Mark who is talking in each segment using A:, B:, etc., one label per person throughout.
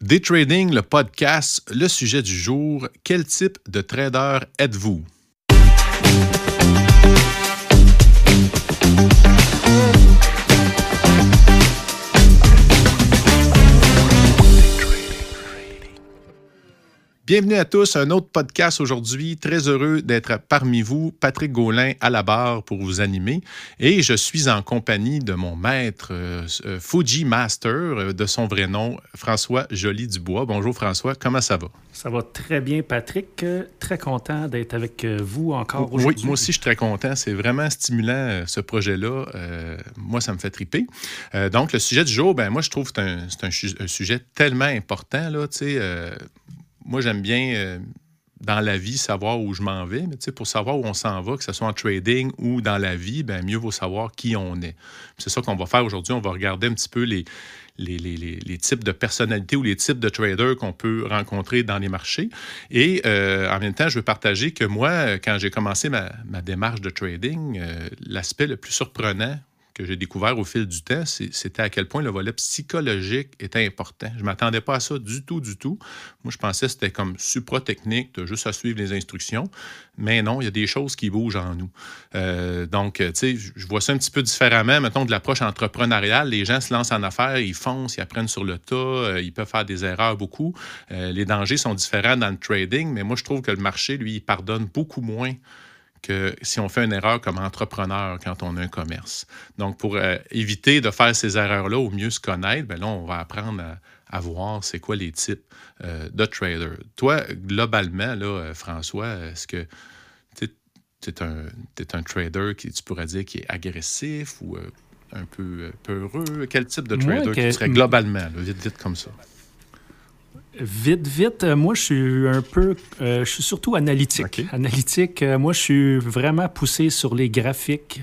A: Day Trading, le podcast, le sujet du jour. Quel type de trader êtes-vous? Bienvenue à tous, un autre podcast aujourd'hui. Très heureux d'être parmi vous. Patrick Gaulin à la barre pour vous animer. Et je suis en compagnie de mon maître Fuji Master, de son vrai nom, François Joly-Dubois. Bonjour François, comment ça va?
B: Ça va très bien, Patrick. Très content d'être avec vous encore aujourd'hui.
A: Oui, moi aussi, je suis très content. C'est vraiment stimulant, ce projet-là. Moi, ça me fait triper. Donc, le sujet du jour, moi, je trouve que c'est un sujet tellement important, là, tu sais. Moi, j'aime bien, dans la vie, savoir où je m'en vais. Mais pour savoir où on s'en va, que ce soit en trading ou dans la vie, mieux vaut savoir qui on est. C'est ça qu'on va faire aujourd'hui. On va regarder un petit peu les types de personnalités ou les types de traders qu'on peut rencontrer dans les marchés. Et en même temps, je veux partager que moi, quand j'ai commencé ma démarche de trading, l'aspect le plus surprenant que j'ai découvert au fil du temps, c'était à quel point le volet psychologique était important. Je ne m'attendais pas à ça du tout. Moi, je pensais que c'était comme supra-technique, de juste à suivre les instructions. Mais non, il y a des choses qui bougent en nous. Donc, tu sais, je vois ça un petit peu différemment, mettons, de l'approche entrepreneuriale. Les gens se lancent en affaires, ils foncent, ils apprennent sur le tas, ils peuvent faire des erreurs beaucoup. Les dangers sont différents dans le trading, mais moi, je trouve que le marché, lui, il pardonne beaucoup moins que si on fait une erreur comme entrepreneur quand on a un commerce. Donc, pour éviter de faire ces erreurs-là, au mieux se connaître, là, on va apprendre à voir c'est quoi les types de traders. Toi, globalement, là, François, est-ce que tu es un trader qui, tu pourrais dire, qui est agressif ou un peu peureux? Quel type de trader tu serais globalement, là, vite comme ça?
B: Vite, moi, je suis un peu... je suis surtout analytique.
A: Okay.
B: Analytique, moi, je suis vraiment poussé sur les graphiques.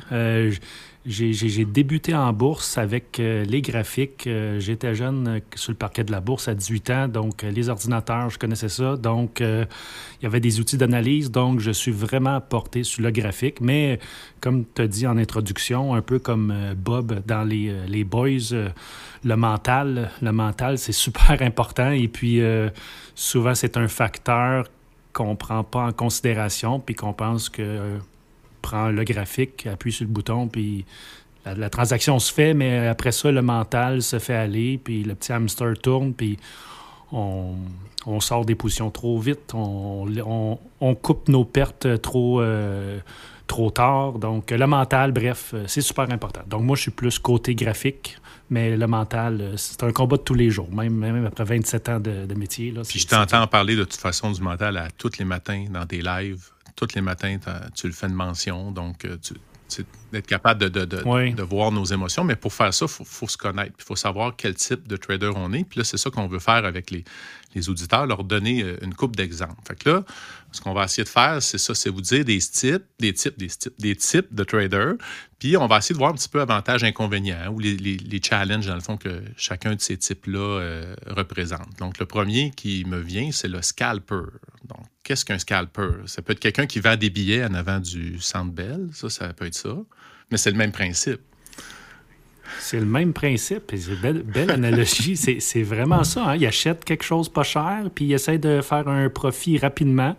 B: J'ai débuté en bourse avec les graphiques. J'étais jeune sur le parquet de la bourse à 18 ans, donc les ordinateurs, je connaissais ça. Donc, il y avait des outils d'analyse, donc je suis vraiment porté sur le graphique. Mais, comme tu as dit en introduction, un peu comme Bob dans les Boys, le mental, c'est super important. Et puis, souvent, c'est un facteur qu'on ne prend pas en considération, puis qu'on pense que... prend le graphique, appuie sur le bouton, puis la transaction se fait, mais après ça, le mental se fait aller, puis le petit hamster tourne, puis on sort des positions trop vite, on coupe nos pertes trop tard. Donc, le mental, bref, c'est super important. Donc, moi, je suis plus côté graphique, mais le mental, c'est un combat de tous les jours, même après 27 ans de métier. Là,
A: puis je t'entends parler de toute façon du mental à tous les matins dans des lives. Tous les matins, tu le fais de mention. Donc, d'être capable de voir nos émotions. Mais pour faire ça, il faut se connaître. Il faut savoir quel type de trader on est. Puis là, c'est ça qu'on veut faire avec les auditeurs, leur donner une couple d'exemples. Fait que là, ce qu'on va essayer de faire, c'est ça, c'est vous dire des types de traders. Puis on va essayer de voir un petit peu avantages, inconvénients, ou les challenges, dans le fond, que chacun de ces types-là représente. Donc, le premier qui me vient, c'est le scalper. Donc, qu'est-ce qu'un scalper? Ça peut être quelqu'un qui vend des billets en avant du Centre Bell. Ça peut être ça. Mais c'est le même principe.
B: C'est le même principe. C'est belle analogie. C'est vraiment ça. Hein? Il achète quelque chose pas cher, puis il essaie de faire un profit rapidement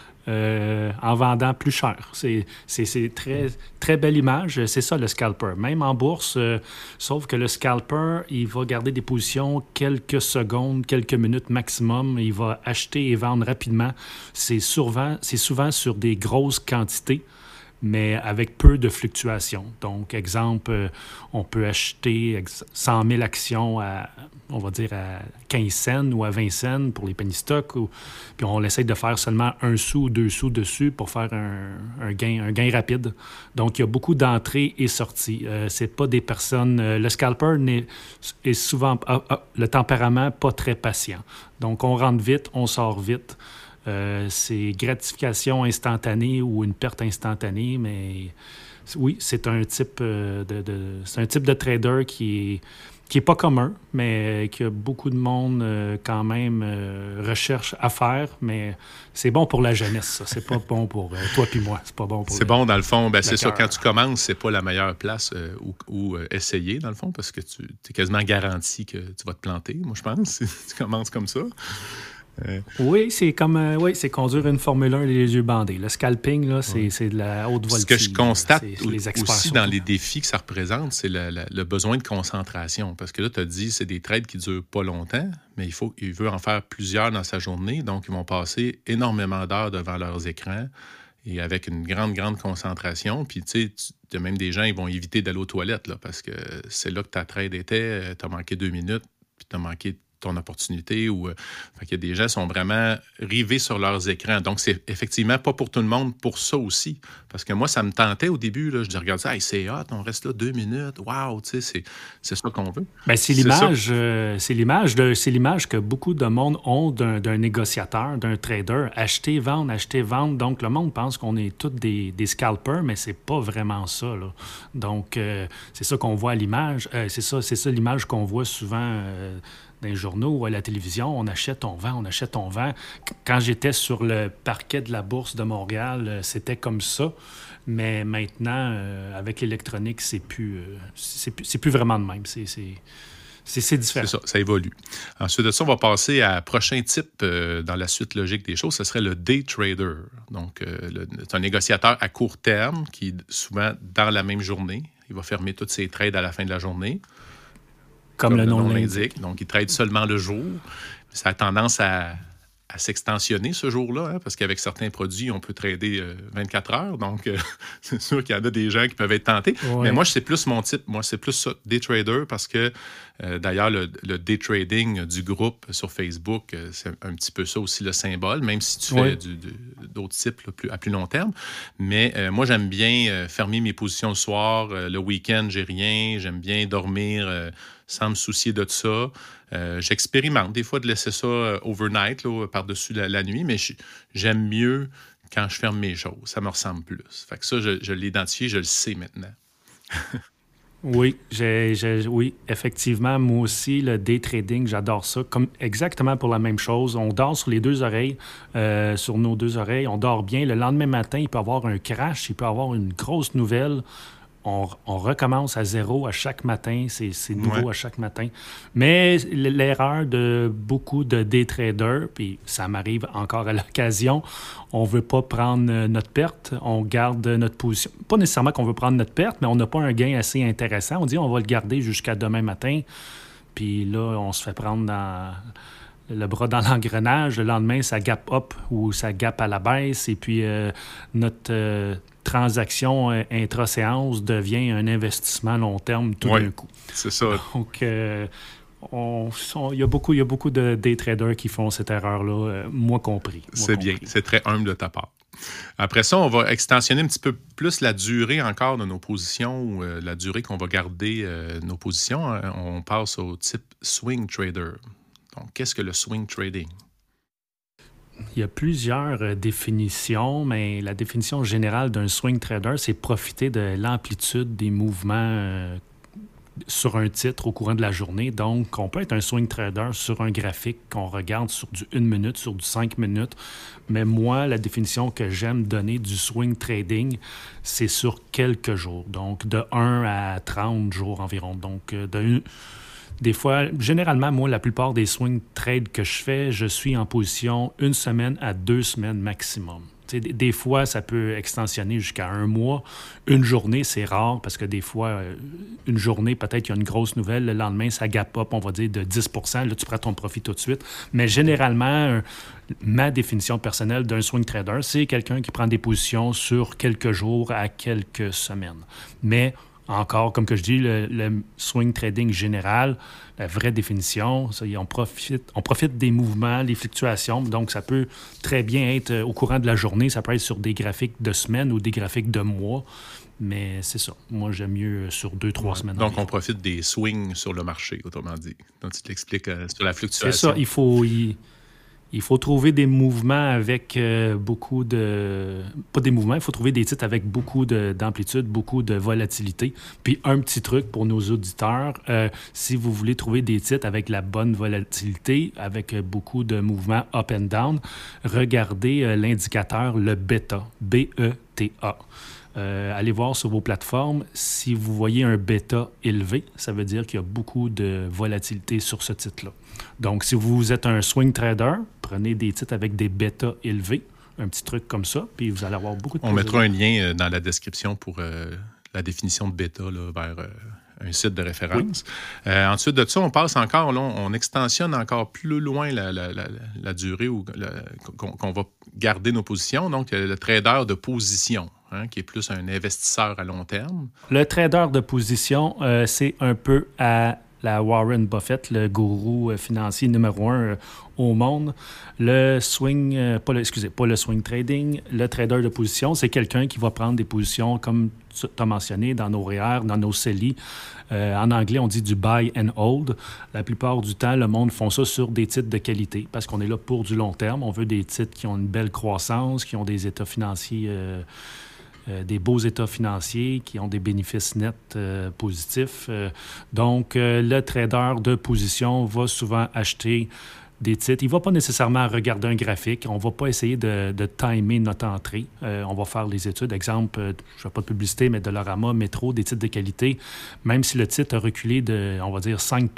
B: en vendant plus cher. C'est très, très belle image. C'est ça, le scalper. Même en bourse, sauf que le scalper, il va garder des positions quelques secondes, quelques minutes maximum. Il va acheter et vendre rapidement. C'est souvent sur des grosses quantités, mais avec peu de fluctuations. Donc, exemple, on peut acheter 100 000 actions à, on va dire, à 15 cents ou à 20 cents pour les penny stocks, puis on essaie de faire seulement 1 sou ou 2 sous dessus pour faire un gain rapide. Donc, il y a beaucoup d'entrées et sorties. C'est pas des personnes... le scalper est souvent... le tempérament pas très patient. Donc, on rentre vite, on sort vite. C'est gratification instantanée ou une perte instantanée, mais oui, c'est un type de trader qui qui n'est pas commun, mais que beaucoup de monde quand même recherche à faire. Mais c'est bon pour la jeunesse, ça. C'est pas bon pour toi puis moi. C'est pas bon pour
A: C'est bon, dans le fond. Ben, c'est
B: le
A: ça,
B: cœur.
A: quand tu commences, c'est pas la meilleure place où essayer, dans le fond, parce que tu es quasiment garanti que tu vas te planter, moi, je pense, si tu commences comme ça.
B: Oui, c'est comme c'est conduire une Formule 1 les yeux bandés. Le scalping, là, c'est de la haute voltige.
A: Ce que je constate
B: les experts
A: aussi
B: surtout.
A: dans les défis que ça représente, c'est le besoin de concentration. Parce que là, tu as dit, c'est des trades qui ne durent pas longtemps, mais il veut en faire plusieurs dans sa journée. Donc, ils vont passer énormément d'heures devant leurs écrans et avec une grande, grande concentration. Puis, tu sais, il y a même des gens, ils vont éviter d'aller aux toilettes là, parce que c'est là que ta trade était. Tu as manqué 2 minutes, puis tu as manqué ton opportunité. Fait qu'il y a des gens qui sont vraiment rivés sur leurs écrans. Donc, c'est effectivement pas pour tout le monde pour ça aussi. Parce que moi, ça me tentait au début. Là, je dis, regarde ça, hey, c'est hot, on reste là 2 minutes. Waouh, tu sais, c'est ça qu'on veut.
B: Ben, c'est l'image que beaucoup de monde ont d'un négociateur, d'un trader. Acheter, vendre, acheter, vendre. Donc, le monde pense qu'on est tous des scalpers, mais c'est pas vraiment ça, là. Donc, c'est ça qu'on voit à l'image. C'est ça l'image qu'on voit souvent dans les journaux ou à la télévision. On achète, on vend, on achète, on vend. Quand j'étais sur le parquet de la Bourse de Montréal, c'était comme ça. Mais maintenant, avec l'électronique, c'est plus vraiment de même. C'est différent.
A: C'est ça, ça évolue. Ensuite de ça, on va passer à prochain type dans la suite logique des choses. Ce serait le day trader. Donc, c'est un négociateur à court terme qui, souvent, dans la même journée, il va fermer tous ses trades à la fin de la journée.
B: Comme le nom l'indique.
A: Donc, il trade seulement le jour. Ça a tendance à s'extensionner ce jour-là, hein, parce qu'avec certains produits, on peut trader 24 heures. Donc, c'est sûr qu'il y en a des gens qui peuvent être tentés. Ouais. Mais moi, c'est plus mon type. Moi, c'est plus ça, day trader, parce que, d'ailleurs, le day trading du groupe sur Facebook, c'est un petit peu ça aussi le symbole, même si tu fais d'autres types là, à plus long terme. Mais moi, j'aime bien fermer mes positions le soir. Le week-end, j'ai rien. J'aime bien dormir sans me soucier de ça. J'expérimente des fois de laisser ça overnight, là, par-dessus la nuit, mais j'aime mieux quand je ferme mes choses. Ça me ressemble plus. Fait que ça, je l'ai identifié, je le sais maintenant.
B: Oui, oui, effectivement, moi aussi, le day trading, j'adore ça. Exactement pour la même chose. On dort sur les deux oreilles, sur nos deux oreilles. On dort bien. Le lendemain matin, il peut y avoir un crash, il peut y avoir une grosse nouvelle. On recommence à zéro à chaque matin. C'est nouveau à chaque matin. Mais l'erreur de beaucoup de day traders, puis ça m'arrive encore à l'occasion, on ne veut pas prendre notre perte. On garde notre position. Pas nécessairement qu'on veut prendre notre perte, mais on n'a pas un gain assez intéressant. On dit on va le garder jusqu'à demain matin. Puis là, on se fait prendre le bras dans l'engrenage. Le lendemain, ça gap up ou ça gap à la baisse. Et puis notre transaction intra-séance devient un investissement long terme tout d'un coup.
A: C'est ça.
B: Donc, il y a beaucoup de day traders qui font cette erreur-là, moi compris.
A: C'est bien. C'est très humble de ta part. Après ça, on va extensionner un petit peu plus la durée encore de nos positions ou la durée qu'on va garder nos positions. On passe au type swing trader. Donc, qu'est-ce que le swing trading?
B: Il y a plusieurs définitions, mais la définition générale d'un swing trader, c'est profiter de l'amplitude des mouvements sur un titre au courant de la journée. Donc, on peut être un swing trader sur un graphique qu'on regarde sur du 1 minute, sur du 5 minutes. Mais moi, la définition que j'aime donner du swing trading, c'est sur quelques jours. Donc, de 1 à 30 jours environ. Donc, des fois, généralement, moi, la plupart des swing trades que je fais, je suis en position 1 semaine à 2 semaines maximum. T'sais, des fois, ça peut extensionner jusqu'à 1 mois. Une journée, c'est rare parce que des fois, une journée, peut-être il y a une grosse nouvelle. Le lendemain, ça gap up, on va dire, de 10 %. Là, tu prends ton profit tout de suite. Mais généralement, ma définition personnelle d'un swing trader, c'est quelqu'un qui prend des positions sur quelques jours à quelques semaines. Mais encore, comme que je dis, le swing trading général, la vraie définition, ça, on profite des mouvements, des fluctuations. Donc, ça peut très bien être au courant de la journée. Ça peut être sur des graphiques de semaines ou des graphiques de mois. Mais c'est ça. Moi, j'aime mieux sur 2-3 semaines.
A: Donc, on profite des swings sur le marché, autrement dit. Donc, tu t'expliques sur la fluctuation.
B: C'est ça. Il faut trouver des mouvements avec beaucoup de... Pas des mouvements, il faut trouver des titres avec beaucoup d'amplitude, beaucoup de volatilité. Puis un petit truc pour nos auditeurs, si vous voulez trouver des titres avec la bonne volatilité, avec beaucoup de mouvements up and down, regardez l'indicateur, le bêta, B-E-T-A. Allez voir sur vos plateformes. Si vous voyez un bêta élevé, ça veut dire qu'il y a beaucoup de volatilité sur ce titre-là. Donc, si vous êtes un swing trader, prenez des titres avec des bêtas élevés, un petit truc comme ça, puis vous allez avoir beaucoup de
A: On mettra un lien dans la description pour la définition de bêta là, vers un site de référence. Oui. Ensuite de ça, on passe encore, là, on extensionne encore plus loin la durée qu'on va garder nos positions. Donc, le trader de position, qui est plus un investisseur à long terme.
B: Le trader de position, c'est un peu à la Warren Buffett, le gourou financier numéro 1 au monde. Le swing, pas le swing trading, le trader de position, c'est quelqu'un qui va prendre des positions, comme tu as mentionné, dans nos REER, dans nos CELI. En anglais, on dit du buy and hold. La plupart du temps, le monde font ça sur des titres de qualité parce qu'on est là pour du long terme. On veut des titres qui ont une belle croissance, qui ont des états financiers des beaux états financiers qui ont des bénéfices nets positifs. Donc, le trader de position va souvent acheter des titres. Il ne va pas nécessairement regarder un graphique. On ne va pas essayer de timer notre entrée. On va faire les études. Exemple, je ne fais pas de publicité, mais Dollarama, Métro, des titres de qualité. Même si le titre a reculé de, on va dire, 5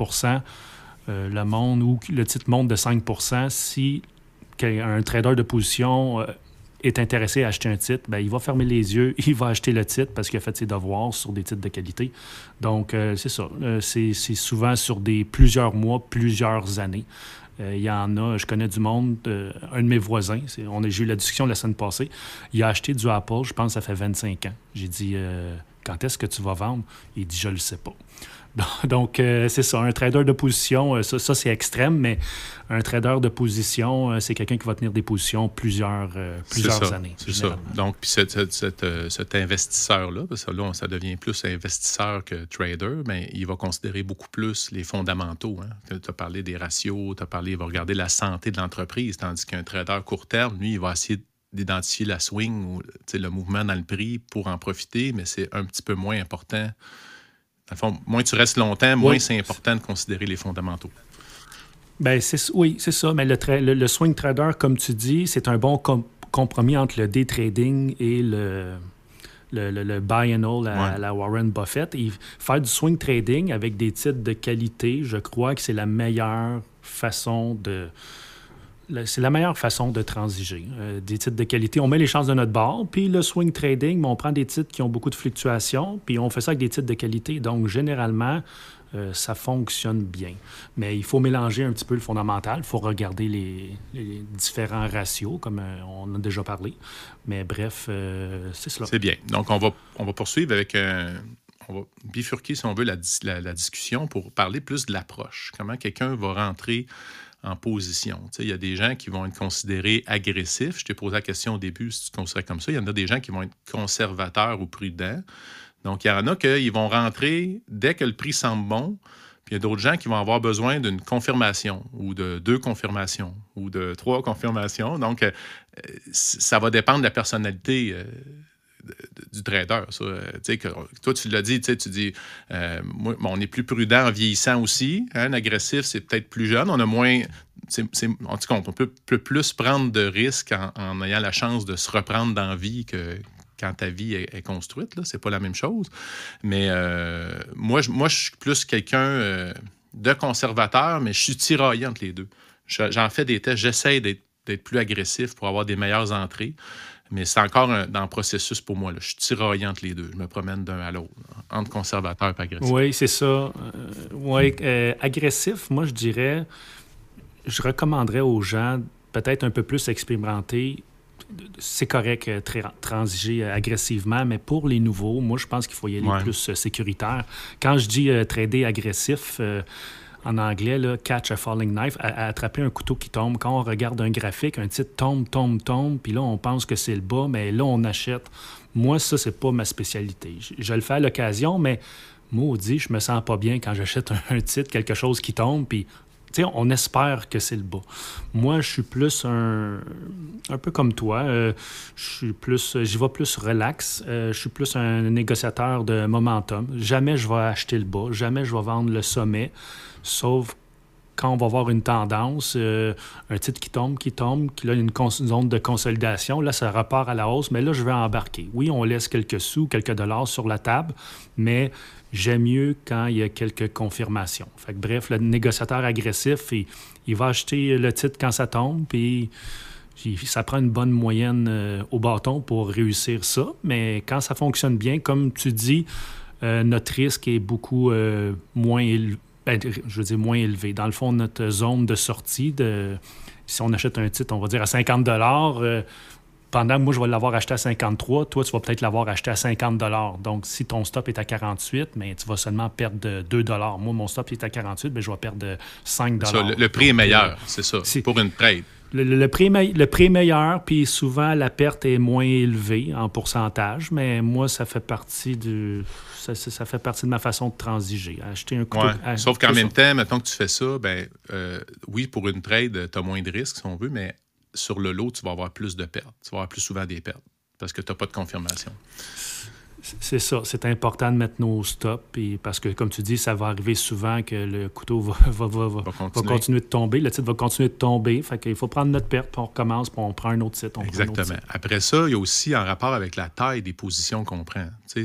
B: le monde, ou le titre monte de 5 si un trader de position est intéressé à acheter un titre, bien, il va fermer les yeux, il va acheter le titre parce qu'il a fait ses devoirs sur des titres de qualité. Donc, c'est ça. C'est souvent sur plusieurs mois, plusieurs années. Il y en a, je connais du monde, un de mes voisins, j'ai eu la discussion la semaine passée, il a acheté du Apple, je pense que ça fait 25 ans. J'ai dit, quand est-ce que tu vas vendre? Il dit, je ne le sais pas. Donc, c'est ça, un trader de position, ça c'est extrême, mais un trader de position, c'est quelqu'un qui va tenir des positions plusieurs années.
A: C'est ça. Donc, puis cet investisseur-là, parce que là, ça devient plus investisseur que trader, mais il va considérer beaucoup plus les fondamentaux. Tu as parlé des ratios, il va regarder la santé de l'entreprise, tandis qu'un trader court terme, lui, il va essayer d'identifier la swing ou le mouvement dans le prix pour en profiter, mais c'est un petit peu moins important. Dans le fond, moins tu restes longtemps, moins c'est important de considérer les fondamentaux.
B: Bien, oui, c'est ça. Mais le swing trader, comme tu dis, c'est un bon compromis entre le day trading et le buy and hold à la Warren Buffett. Et faire du swing trading avec des titres de qualité, je crois que c'est la meilleure façon de transiger. Des titres de qualité, on met les chances de notre bord, puis le swing trading, on prend des titres qui ont beaucoup de fluctuations, puis on fait ça avec des titres de qualité. Donc, généralement, ça fonctionne bien. Mais il faut mélanger un petit peu le fondamental. Il faut regarder les différents ratios, comme on a déjà parlé. Mais bref, c'est cela.
A: C'est bien. Donc, on va poursuivre avec on va bifurquer, si on veut, la discussion pour parler plus de l'approche. Comment quelqu'un va rentrer en position. Il y a des gens qui vont être considérés agressifs. Je t'ai posé la question au début si tu te considères comme ça. Il y en a des gens qui vont être conservateurs ou prudents. Donc, il y en a qui vont rentrer dès que le prix semble bon. Puis il y a d'autres gens qui vont avoir besoin d'une confirmation ou de 2 confirmations ou de 3 confirmations. Donc, ça va dépendre de la personnalité du trader. Ça. Toi, tu l'as dit, tu dis, on est plus prudent en vieillissant aussi. Un agressif, c'est peut-être plus jeune. On a moins... en tout cas, on peut plus prendre de risques en ayant la chance de se reprendre dans la vie que quand ta vie est construite. Là. C'est pas la même chose. Mais moi, je suis plus quelqu'un de conservateur, mais je suis tiraillé entre les deux. J'en fais des tests. J'essaie d'être plus agressif pour avoir des meilleures entrées. Mais c'est encore dans le processus pour moi. Là. Je suis tiraillé entre les deux. Je me promène d'un à l'autre, entre conservateur et agressif.
B: Oui, c'est ça. Agressif, moi, je dirais, je recommanderais aux gens peut-être un peu plus expérimentés. C'est correct transiger agressivement, mais pour les nouveaux, moi, je pense qu'il faut y aller plus sécuritaire. Quand je dis trader agressif... en anglais, là, catch a falling knife, à attraper un couteau qui tombe. Quand on regarde un graphique, un titre tombe, puis là, on pense que c'est le bas, mais là, on achète. Moi, ça, c'est pas ma spécialité. Je le fais à l'occasion, mais maudit, je me sens pas bien quand j'achète un titre, quelque chose qui tombe, puis on espère que c'est le bas. Moi, je suis plus un peu comme toi. J'y vais plus relax. Je suis plus un négociateur de momentum. Jamais je vais acheter le bas. Jamais je vais vendre le sommet. Sauf quand on va voir une tendance, un titre qui tombe, qui là, une zone de consolidation, là, ça repart à la hausse, mais là, je vais embarquer. Oui, on laisse quelques sous, quelques dollars sur la table, mais j'aime mieux quand il y a quelques confirmations. Fait que, bref, le négociateur agressif, il va acheter le titre quand ça tombe, puis ça prend une bonne moyenne au bâton pour réussir ça, mais quand ça fonctionne bien, comme tu dis, notre risque est beaucoup moins élevé. Moins élevé. Dans le fond, notre zone de sortie, si on achète un titre, on va dire à 50 pendant que moi, je vais l'avoir acheté à 53, toi, tu vas peut-être l'avoir acheté à 50 donc, si ton stop est à 48, mais tu vas seulement perdre de 2 Moi, mon stop est à 48, mais je vais perdre de 5
A: ça, le prix est meilleur, c'est ça, pour une trade.
B: Le prix est meilleur, puis souvent, la perte est moins élevée en pourcentage, mais moi, ça fait partie ça fait partie de ma façon de transiger. Acheter un couteau...
A: Sauf qu'en même temps, mettons que tu fais ça, oui, pour une trade, tu as moins de risques, si on veut, mais sur le lot, tu vas avoir plus de pertes. Tu vas avoir plus souvent des pertes parce que tu n'as pas de confirmation.
B: C'est ça. C'est important de mettre nos stops parce que, comme tu dis, ça va arriver souvent que le couteau va continuer de tomber. Le titre va continuer de tomber. Fait qu'il faut prendre notre perte, puis on recommence, puis on prend un autre titre.
A: Exactement. Après ça, il y a aussi en rapport avec la taille des positions qu'on prend.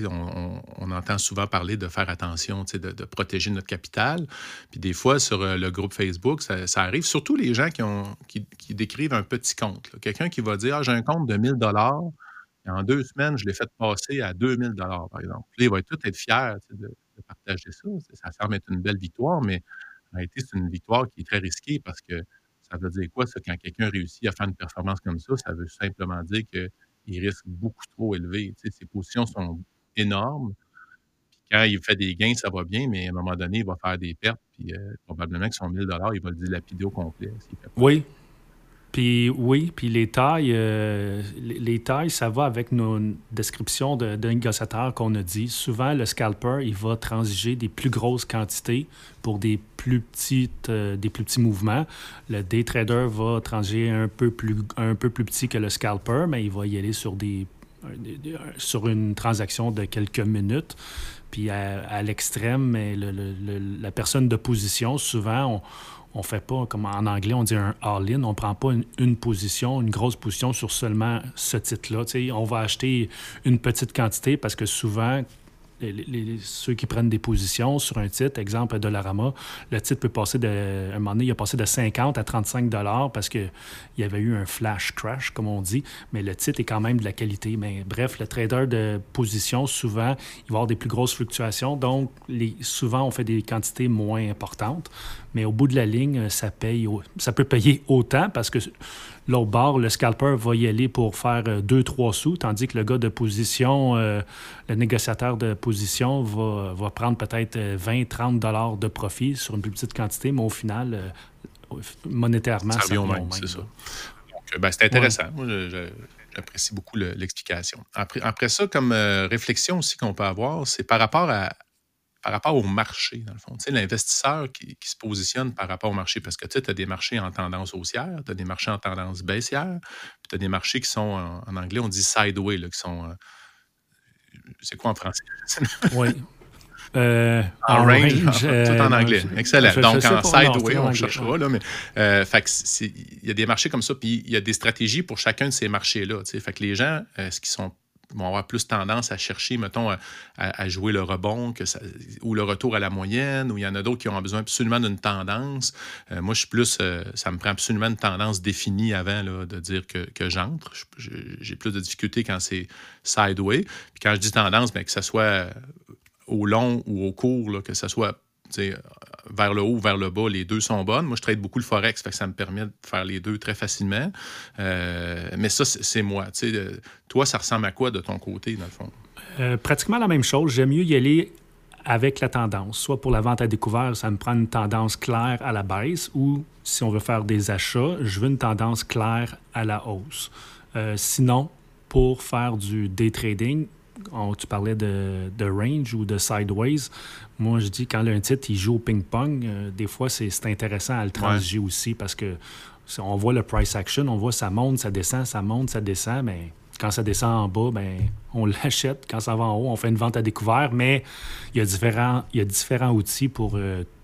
A: On entend souvent parler de faire attention, de protéger notre capital. Puis des fois, sur le groupe Facebook, ça arrive. Surtout les gens qui décrivent un petit compte. Là. Quelqu'un qui va dire « j'ai un compte de 1 000 et en 2 semaines, je l'ai fait passer à 2 000 par exemple. » Là, il va tout être fier de partager ça. Ça semble être une belle victoire, mais en réalité, c'est une victoire qui est très risquée parce que ça veut dire quoi, ça, quand quelqu'un réussit à faire une performance comme ça veut simplement dire qu'il risque beaucoup trop élevé. Ses positions sont énormes. Puis quand il fait des gains, ça va bien, mais à un moment donné, il va faire des pertes. Puis probablement que son 1 000 il va le dilapider au complet.
B: Oui. Puis les tailles, ça va avec nos descriptions de négociateurs qu'on a dit. Souvent, le scalper, il va transiger des plus grosses quantités pour des plus petits mouvements. Le day trader va transiger un peu plus petit que le scalper, mais il va y aller sur une transaction de quelques minutes. Puis à l'extrême, mais la personne de position, souvent, on ne fait pas, comme en anglais, on dit un all-in. On ne prend pas une position, une grosse position sur seulement ce titre-là. On va acheter une petite quantité parce que souvent, ceux qui prennent des positions sur un titre, exemple Dollarama, le titre peut passer un moment donné, il a passé de 50 à 35 parce qu'il y avait eu un flash crash, comme on dit, mais le titre est quand même de la qualité. Mais bref, le trader de position, souvent, il va avoir des plus grosses fluctuations, donc souvent, on fait des quantités moins importantes. Mais au bout de la ligne, ça peut payer autant parce que l'autre bord, le scalper va y aller pour faire 2-3 sous, tandis que le gars de position, le négociateur de position va prendre peut-être 20-30 de profit sur une plus petite quantité, mais au final, monétairement, ça revient au même.
A: C'est ça. Donc, c'est intéressant. Ouais. Moi, j'apprécie beaucoup l'explication. Après ça, comme réflexion aussi qu'on peut avoir, c'est par rapport au marché, dans le fond. Tu sais, l'investisseur qui se positionne par rapport au marché, parce que tu as des marchés en tendance haussière, tu as des marchés en tendance baissière, puis tu as des marchés qui sont, en anglais, on dit sideway, là, qui sont... c'est quoi en français?
B: Oui.
A: En range, tout en anglais. Excellent. Donc, en sideway, on cherchera. Là, mais, il y a des marchés comme ça, puis il y a des stratégies pour chacun de ces marchés-là. Fait que les gens, vont avoir plus tendance à chercher, mettons, à jouer le rebond ou le retour à la moyenne, ou il y en a d'autres qui ont besoin absolument d'une tendance. Moi, je suis plus... ça me prend absolument une tendance définie avant là, de dire que j'entre. J'ai plus de difficultés quand c'est sideway. Puis quand je dis tendance, que ça soit au long ou au court, là, que ça soit vers le haut ou vers le bas, les deux sont bonnes. Moi, je trade beaucoup le Forex, fait que ça me permet de faire les deux très facilement. Mais ça, c'est moi. Toi, ça ressemble à quoi de ton côté, dans le fond?
B: Pratiquement la même chose. J'aime mieux y aller avec la tendance. Soit pour la vente à découvert, ça me prend une tendance claire à la baisse, ou si on veut faire des achats, je veux une tendance claire à la hausse. Sinon, pour faire du day trading, tu parlais de range ou de sideways. Moi, je dis quand un titre il joue au ping-pong, des fois, c'est intéressant à le transiger aussi parce que on voit le price action, on voit ça monte, ça descend, ça monte, ça descend, mais quand ça descend en bas, ben on l'achète. Quand ça va en haut, on fait une vente à découvert, mais il y a différents outils pour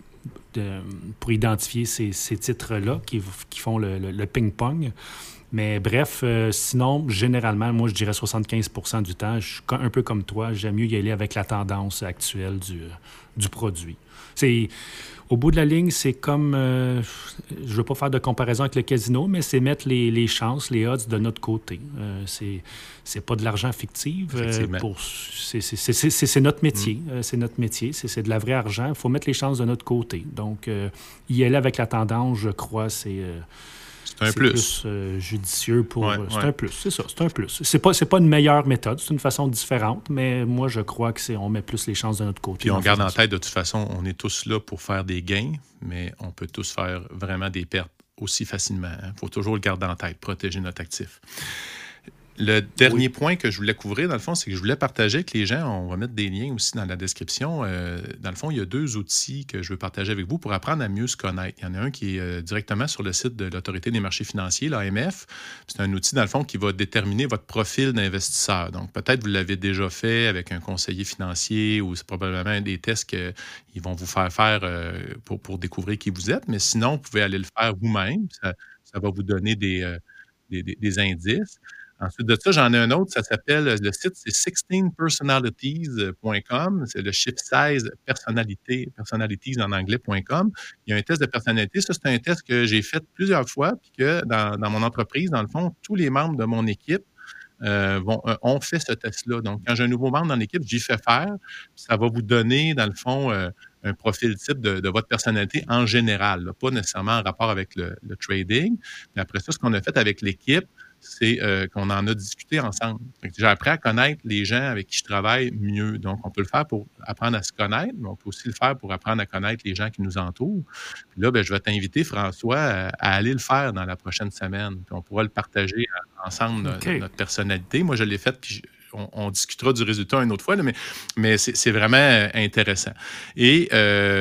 B: identifier ces titres-là qui font le ping-pong. Mais bref, sinon, généralement, moi, je dirais 75% du temps, je suis un peu comme toi, j'aime mieux y aller avec la tendance actuelle du produit. Au bout de la ligne, c'est comme, je ne veux pas faire de comparaison avec le casino, mais c'est mettre les chances, les odds de notre côté. C'est pas de l'argent fictif. C'est notre métier. C'est notre métier. C'est de la vraie argent. Il faut mettre les chances de notre côté. Donc, y aller avec la tendance, je crois, c'est
A: un plus.
B: Judicieux pour... c'est un plus, c'est ça, c'est un plus. C'est pas une meilleure méthode, c'est une façon différente, mais moi, je crois qu'on met plus les chances de notre côté.
A: Puis on garde en tête, de toute façon, on est tous là pour faire des gains, mais on peut tous faire vraiment des pertes aussi facilement. Il faut toujours le garder en tête, protéger notre actif. Le dernier point que je voulais couvrir, dans le fond, c'est que je voulais partager avec les gens, on va mettre des liens aussi dans la description. Dans le fond, il y a 2 outils que je veux partager avec vous pour apprendre à mieux se connaître. Il y en a un qui est directement sur le site de l'Autorité des marchés financiers, l'AMF. C'est un outil, dans le fond, qui va déterminer votre profil d'investisseur. Donc, peut-être vous l'avez déjà fait avec un conseiller financier ou c'est probablement un des tests qu'ils vont vous faire pour découvrir qui vous êtes. Mais sinon, vous pouvez aller le faire vous-même. Ça va vous donner des indices. Ensuite de ça, j'en ai un autre, ça s'appelle, le site, c'est 16personalities.com, c'est le chiffre 16 personalities en anglais.com. Il y a un test de personnalité, ça c'est un test que j'ai fait plusieurs fois, puis que dans mon entreprise, dans le fond, tous les membres de mon équipe ont fait ce test-là. Donc, quand j'ai un nouveau membre dans l'équipe, j'y fais faire, ça va vous donner, dans le fond, un profil type de votre personnalité en général, là, pas nécessairement en rapport avec le trading. Mais après ça, ce qu'on a fait avec l'équipe, c'est qu'on en a discuté ensemble. J'ai appris à connaître les gens avec qui je travaille mieux. Donc, on peut le faire pour apprendre à se connaître, mais on peut aussi le faire pour apprendre à connaître les gens qui nous entourent. Puis là, je vais t'inviter, François, à aller le faire dans la prochaine semaine. Puis on pourra le partager ensemble, notre personnalité. Moi, je l'ai fait, puis on discutera du résultat une autre fois, là, mais c'est vraiment intéressant. Et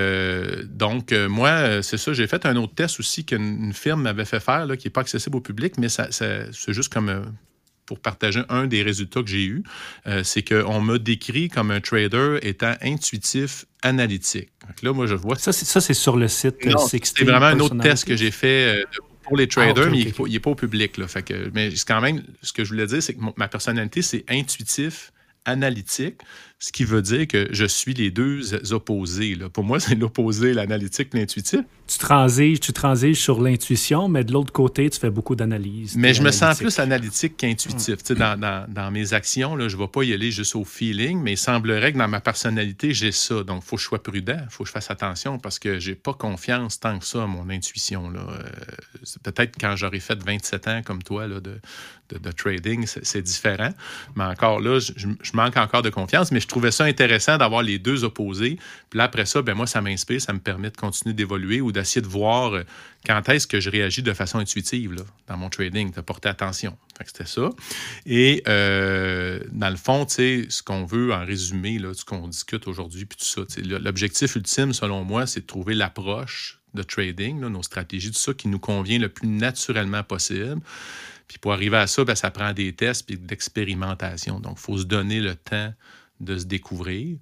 A: donc, moi, c'est ça, j'ai fait un autre test aussi qu'une firme m'avait fait faire, là, qui n'est pas accessible au public, mais c'est juste comme pour partager un des résultats que j'ai eus. C'est qu'on m'a décrit comme un trader étant intuitif, analytique. Donc là, moi, je vois...
B: Ça, c'est sur le site.
A: Non, c'est vraiment un autre test que j'ai fait pour les traders, mais il n'est pas au public. Là. Fait que, mais c'est quand même, ce que je voulais dire, c'est que ma personnalité, c'est intuitif, analytique, ce qui veut dire que je suis les deux opposés. Là. Pour moi, c'est l'opposé, l'analytique et l'intuitif.
B: Tu transiges sur l'intuition, mais de l'autre côté, tu fais beaucoup d'analyse.
A: Mais je me sens plus analytique qu'intuitif. Dans mes actions, là, je ne vais pas y aller juste au feeling, mais il semblerait que dans ma personnalité, j'ai ça. Donc, il faut que je sois prudent, il faut que je fasse attention parce que je n'ai pas confiance tant que ça à mon intuition. Là. Peut-être quand j'aurai fait 27 ans comme toi là, de trading, c'est différent. Mais encore là, je manque encore de confiance, mais je trouvais ça intéressant d'avoir les deux opposés. Puis là, après ça, moi, ça m'inspire, ça me permet de continuer d'évoluer ou d'essayer de voir quand est-ce que je réagis de façon intuitive là, dans mon trading, de porter attention. Fait que c'était ça. Et dans le fond, ce qu'on veut en résumé, là, ce qu'on discute aujourd'hui, puis tout ça, l'objectif ultime, selon moi, c'est de trouver l'approche de trading, là, nos stratégies, tout ça, qui nous convient le plus naturellement possible. Puis pour arriver à ça, ça prend des tests et de l'expérimentation. Donc, il faut se donner le temps de se découvrir.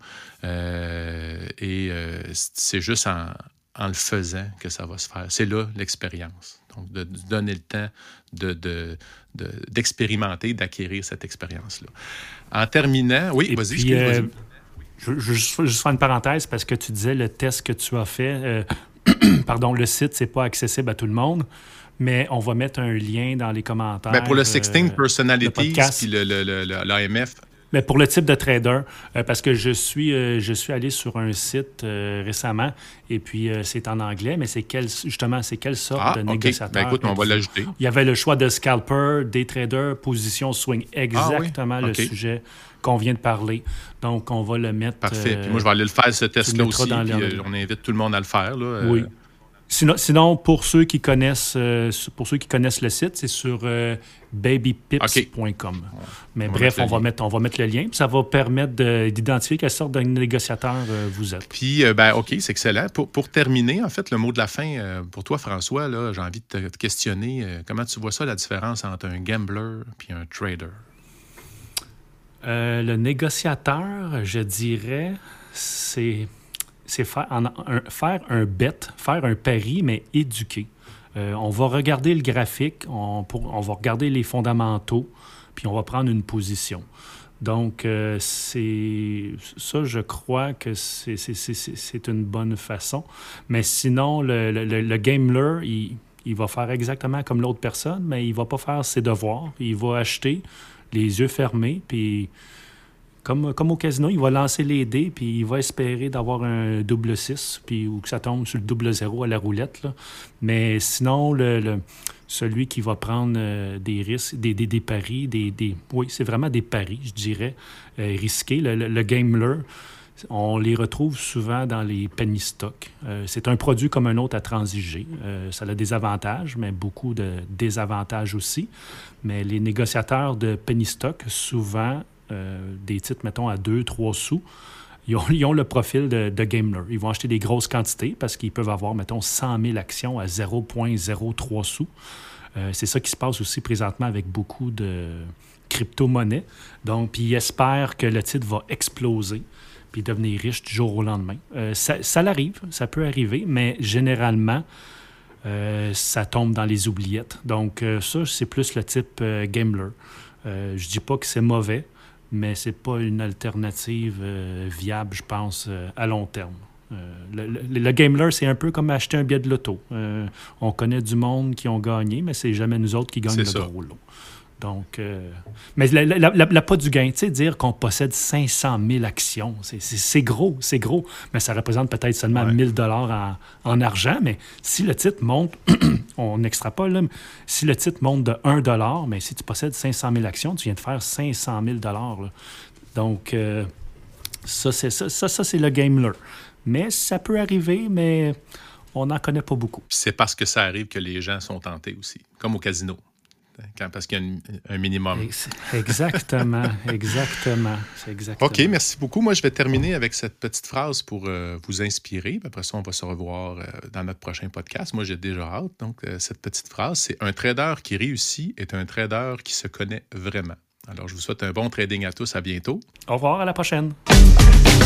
A: C'est juste en le faisant que ça va se faire. C'est là l'expérience. Donc, de donner le temps d'expérimenter, d'acquérir cette expérience-là. En terminant... Oui, vas-y, excuse-moi.
B: Je veux juste faire une parenthèse parce que tu disais le test que tu as fait. Pardon, le site, c'est pas accessible à tout le monde. Mais on va mettre un lien dans les commentaires.
A: Pour le 16 Personalities puis l'AMF.
B: Mais pour le type de trader, parce que je suis allé sur un site récemment et puis c'est en anglais, mais c'est quelle sorte de négociateur?
A: Écoute, on va l'ajouter.
B: Il y avait le choix de scalper, day trader, position swing, exactement le sujet qu'on vient de parler. Donc, on va le mettre...
A: Parfait. Puis moi, je vais aller le faire, ce test-là aussi. Puis on invite tout le monde à le faire. Là,
B: oui. Sinon, pour ceux qui connaissent le site, c'est sur babypips.com. Mais bref, on va mettre le lien. Puis ça va permettre d'identifier quelle sorte de négociateur vous êtes.
A: Puis, OK, c'est excellent. Pour terminer, en fait, le mot de la fin, pour toi, François, là, j'ai envie de te questionner. Comment tu vois ça, la différence entre un gambler et un trader?
B: Le négociateur, je dirais, c'est faire un bet, faire un pari, mais éduqué. On va regarder le graphique, on va regarder les fondamentaux, puis on va prendre une position. Donc, ça, je crois que c'est une bonne façon. Mais sinon, le gambler, il va faire exactement comme l'autre personne, mais il ne va pas faire ses devoirs. Il va acheter les yeux fermés, puis comme au casino, il va lancer les dés, puis il va espérer d'avoir un double 6, puis ou que ça tombe sur le double 0 à la roulette, là. Mais sinon, celui qui va prendre des risques, des paris, oui, c'est vraiment des paris, je dirais, risqués. Le gambler, on les retrouve souvent dans les penny stocks. C'est un produit comme un autre à transiger. Ça a des avantages, mais beaucoup de désavantages aussi. Mais les négociateurs de penny stock, souvent, des titres, mettons, à 2-3 sous, ils ont le profil de gambler. Ils vont acheter des grosses quantités parce qu'ils peuvent avoir, mettons, 100 000 actions à 0,03 sous. C'est ça qui se passe aussi présentement avec beaucoup de crypto-monnaies. Donc, puis ils espèrent que le titre va exploser puis devenir riche du jour au lendemain. Ça l'arrive, ça peut arriver, mais généralement, ça tombe dans les oubliettes. Donc, ça, c'est plus le type gambler. Je dis pas que c'est mauvais, mais c'est pas une alternative viable, je pense, à long terme. Le gambler, c'est un peu comme acheter un billet de loto. On connaît du monde qui ont gagné, mais c'est jamais nous autres qui gagnent le gros lot. Donc, mais la pas du gain, tu sais, dire qu'on possède 500 000 actions, c'est gros, mais ça représente peut-être seulement 1 000 $ en argent, mais si le titre monte, on extrapole, là, si le titre monte de 1 $, mais si tu possèdes 500 000 actions, tu viens de faire 500 000 $. Là. Donc, ça, c'est le gambler. Mais ça peut arriver, mais on n'en connaît pas beaucoup.
A: C'est parce que ça arrive que les gens sont tentés aussi, comme au casino. Parce qu'il y a un minimum.
B: Exactement. C'est exactement.
A: OK, merci beaucoup. Moi, je vais terminer avec cette petite phrase pour vous inspirer. Après ça, on va se revoir dans notre prochain podcast. Moi, j'ai déjà hâte. Donc, cette petite phrase, c'est « Un trader qui réussit est un trader qui se connaît vraiment ». Alors, je vous souhaite un bon trading à tous. À bientôt.
B: Au revoir, à la prochaine.